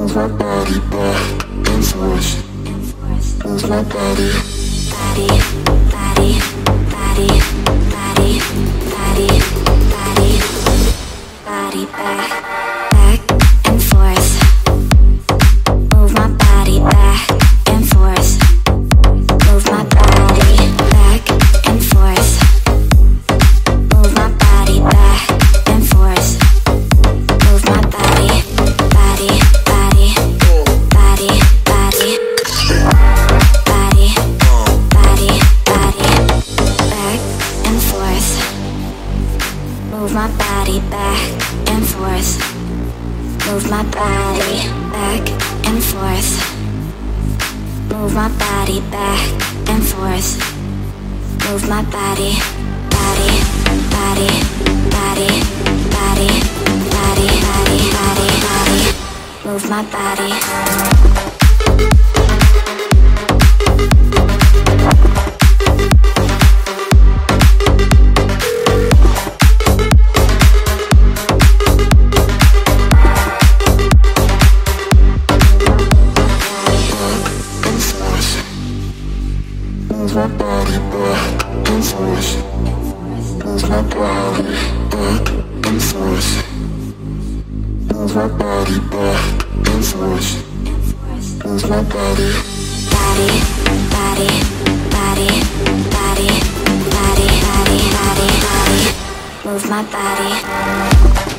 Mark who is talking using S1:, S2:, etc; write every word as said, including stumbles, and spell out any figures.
S1: Move my body back and forth. Move my body, body, body, body, body, body, body, body back, back and forth. Move my body back and forth. Move my body back and forth. Move my body back and forth. Move my body, body, body, body, body, body, body, body, back and forth. Move my body back and forth. Move my body back and forth. Move my body back and forth. Move my body, body, body, body, body, body, body, body, body. Move my body. Move my body back and forth. Move my body back and forth. Move my body back and forth. Move my body, body, body, body, body, body, body, body, body. Move my body.